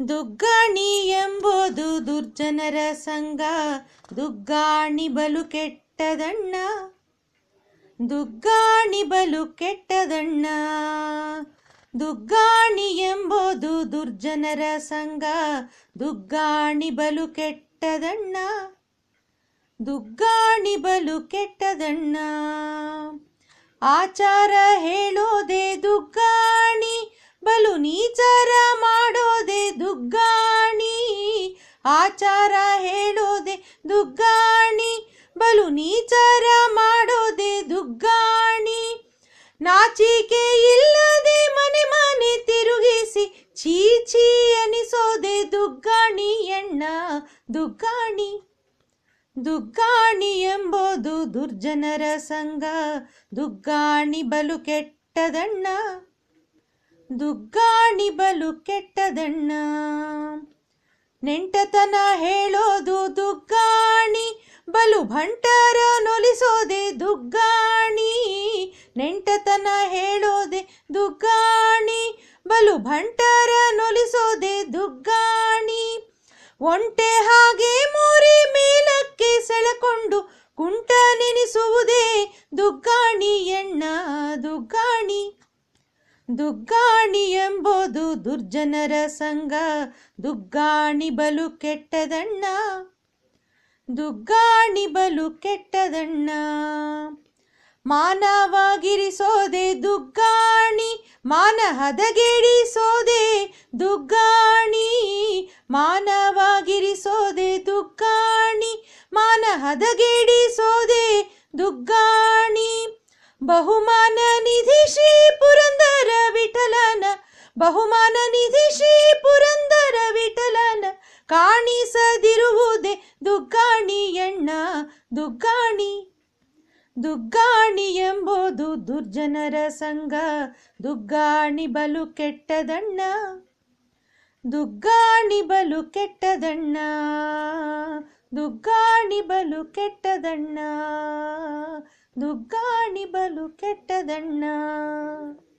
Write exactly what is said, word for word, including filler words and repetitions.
ದುಗ್ಗಾಣಿ ಎಂಬುದು ದುರ್ಜನರ ಸಂಘ, ದುಗ್ಗಾಣಿ ಬಲು ಕೆಟ್ಟದಣ್ಣ, ದುಗ್ಗಾಣಿ ಬಲು ಕೆಟ್ಟದಣ್ಣ. ದುಗ್ಗಾಣಿ ಎಂಬುದು ದುರ್ಜನರ ಸಂಘ, ದುಗ್ಗಾಣಿ ಬಲು ಕೆಟ್ಟದಣ್ಣ, ದುಗ್ಗಾಣಿ ಬಲು ಕೆಟ್ಟದಣ್ಣ. ಆಚಾರ ಹೇಳೋದೆ ದುಗ್ಗಾಣಿ, ಬಲು ನೀಚಾರ ಮಾಡೋದೆ ದುಗ್ಗಾಣಿ. ಆಚಾರ ಹೇಳೋದೆ ದುಗ್ಗಾಣಿ, ಬಲು ನೀಚಾರ ಮಾಡೋದೆ ದುಗ್ಗಾಣಿ. ನಾಚಿಕೆ ಇಲ್ಲದೆ ಮನೆ ಮನೆ ತಿರುಗಿಸಿ ಚೀಚಿ ಅನಿಸೋದೆ ದುಗ್ಗಾಣಿ ಎಣ್ಣ, ದುಗ್ಗಾಣಿ. ದುಗ್ಗಾಣಿ ಎಂಬುದು ದುರ್ಜನರ ಸಂಘ, ದುಗ್ಗಾಣಿ ಬಲು ಕೆಟ್ಟದಣ್ಣ, ದುಗ್ಗಾಣಿ ಬಲು ಕೆಟ್ಟದಣ್ಣ. ನೆಂಟತನ ಹೇಳೋದು ದುಗ್ಗಾಣಿ, ಬಲು ಭಂಟರ ನೊಲಿಸೋದೆ ದುಗ್ಗಾಣಿ. ನೆಂಟತನ ಹೇಳೋದೆ ದುಗ್ಗಾಣಿ, ಬಲು ಭಂಟರ ನೊಲಿಸೋದೆ ದುಗ್ಗಾಣಿ. ಒಂಟೆ ಹಾಗೆ ಮೋರಿ ಮೇಲಕ್ಕೆ ಸೆಳೆಕೊಂಡು ಕುಂಟ ನೆನೆಸುವುದೇ ದುಗ್ಗಾಣಿ ಎಣ್ಣ, ದುಗ್ಗಾಣಿ. ದುಗ್ಗಾಣಿ ಎಂಬುದು ದುರ್ಜನರ ಸಂಘ, ದುಗ್ಗಾಣಿ ಬಲು ಕೆಟ್ಟದಣ್ಣ, ದುಗ್ಗಾಣಿ ಬಲು ಕೆಟ್ಟದಣ್ಣ. ಮಾನವಾಗಿರಿಸೋದೆ ದುಗ್ಗಾಣಿ, ಮಾನ ಹದಗೆಡಿಸೋದೆ ದುಗ್ಗಾಣಿ. ಮಾನವಾಗಿರಿಸೋದೆ ದುಗ್ಗಾಣಿ, ಮಾನ ಹದಗೆಡಿಸೋದೆ ದುಗ್ಗಾಣಿ. ಬಹುಮಾನ ನಿಧಿ ಶ್ರೀ ಪುರಂದರ ವಿಠಲನ, ಬಹುಮಾನ ನಿಧಿ ಶ್ರೀ ಪುರಂದರ ವಿಠಲನ ಕಾಣಿಸದಿರುವುದೇ ದುಗ್ಗಾಣಿ ಎಣ್ಣ, ದುಗ್ಗಾಣಿ. ದುಗ್ಗಾಣಿ ಎಂಬುದು ದುರ್ಜನರ ಸಂಘ, ದುಗ್ಗಾಣಿ ಬಲು ಕೆಟ್ಟದಣ್ಣ, ದುಗ್ಗಾಣಿ ಬಲು ಕೆಟ್ಟದಣ್ಣ, ದುಗ್ಗಾಣಿ ಬಲು ಕೆಟ್ಟದಣ್ಣ, ದುಗ್ಗಾಣಿ ಬಲು ಕೆಟ್ಟದಣ್ಣ.